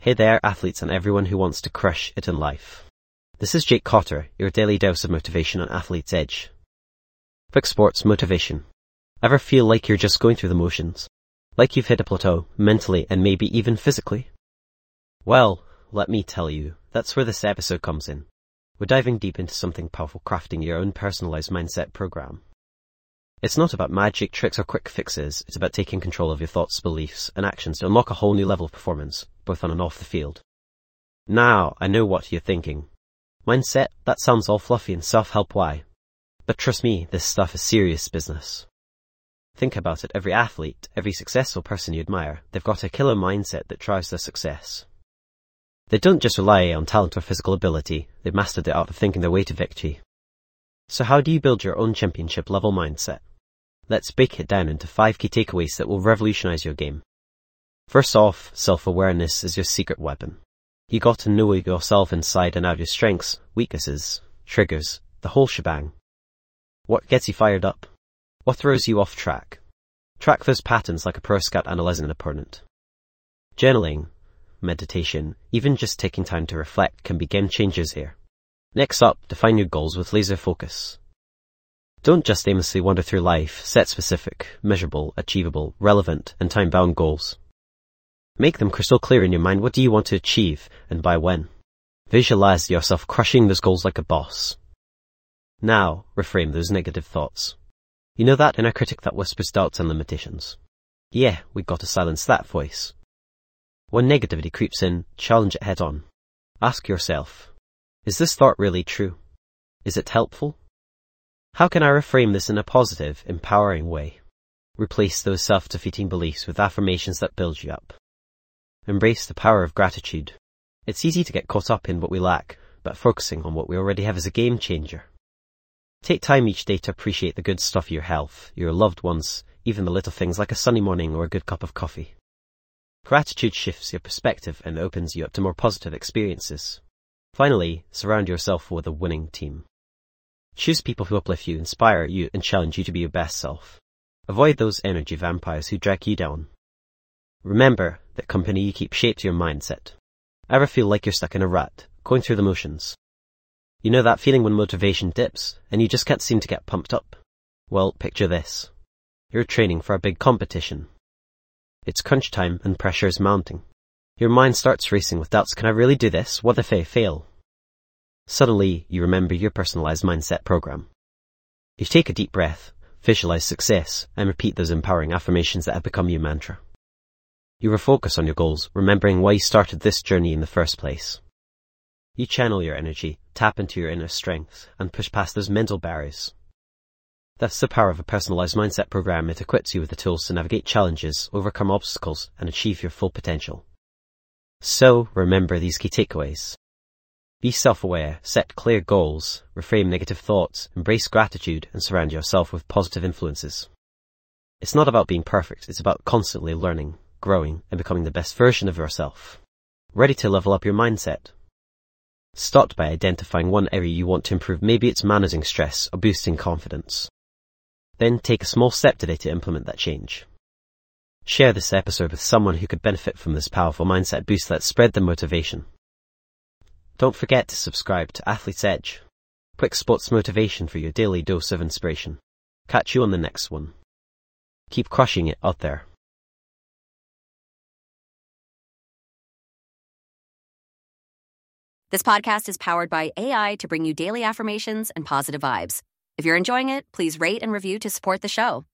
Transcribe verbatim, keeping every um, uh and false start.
Hey there, athletes and everyone who wants to crush it in life. This is Jake Cotter, your daily dose of motivation on Athlete's Edge. Quick sports motivation. Ever feel like you're just going through the motions? Like you've hit a plateau, mentally and maybe even physically? Well, let me tell you, that's where this episode comes in. We're diving deep into something powerful, crafting your own personalized mindset program. It's not about magic tricks or quick fixes, it's about taking control of your thoughts, beliefs, and actions to unlock a whole new level of performance, both on and off the field. Now, I know what you're thinking. Mindset, that sounds all fluffy and self-help, why? But trust me, this stuff is serious business. Think about it, every athlete, every successful person you admire, they've got a killer mindset that drives their success. They don't just rely on talent or physical ability, they've mastered the art of thinking their way to victory. So how do you build your own championship-level mindset? Let's break it down into five key takeaways that will revolutionize your game. First off, self-awareness is your secret weapon. You got to know yourself inside and out, your strengths, weaknesses, triggers, the whole shebang. What gets you fired up? What throws you off track? Track those patterns like a pro scout analyzing an opponent. Journaling, meditation, even just taking time to reflect can be game changers here. Next up, define your goals with laser focus. Don't just aimlessly wander through life, set specific, measurable, achievable, relevant, and time-bound goals. Make them crystal clear in your mind. What do you want to achieve, and by when? Visualize yourself crushing those goals like a boss. Now, reframe those negative thoughts. You know that inner critic that whispers doubts and limitations? Yeah, we've got to silence that voice. When negativity creeps in, challenge it head on. Ask yourself, is this thought really true? Is it helpful? How can I reframe this in a positive, empowering way? Replace those self-defeating beliefs with affirmations that build you up. Embrace the power of gratitude. It's easy to get caught up in what we lack, but focusing on what we already have is a game changer. Take time each day to appreciate the good stuff, your health, your loved ones, even the little things like a sunny morning or a good cup of coffee. Gratitude shifts your perspective and opens you up to more positive experiences. Finally, surround yourself with a winning team. Choose people who uplift you, inspire you, and challenge you to be your best self. Avoid those energy vampires who drag you down. Remember that company you keep shapes your mindset. Ever feel like you're stuck in a rut, going through the motions? You know that feeling when motivation dips, and you just can't seem to get pumped up? Well, picture this. You're training for a big competition. It's crunch time and pressure is mounting. Your mind starts racing with doubts. Can I really do this? What if I fail? Suddenly, you remember your personalized mindset program. You take a deep breath, visualize success, and repeat those empowering affirmations that have become your mantra. You refocus on your goals, remembering why you started this journey in the first place. You channel your energy, tap into your inner strength, and push past those mental barriers. That's the power of a personalized mindset program. It equips you with the tools to navigate challenges, overcome obstacles, and achieve your full potential. So, remember these key takeaways. Be self-aware, set clear goals, reframe negative thoughts, embrace gratitude, and surround yourself with positive influences. It's not about being perfect, it's about constantly learning, growing, and becoming the best version of yourself. Ready to level up your mindset? Start by identifying one area you want to improve. Maybe it's managing stress or boosting confidence. Then take a small step today to implement that change. Share this episode with someone who could benefit from this powerful mindset boost. Let's spread the motivation. Don't forget to subscribe to Athlete's Edge. Quick sports motivation for your daily dose of inspiration. Catch you on the next one. Keep crushing it out there. This podcast is powered by A I to bring you daily affirmations and positive vibes. If you're enjoying it, please rate and review to support the show.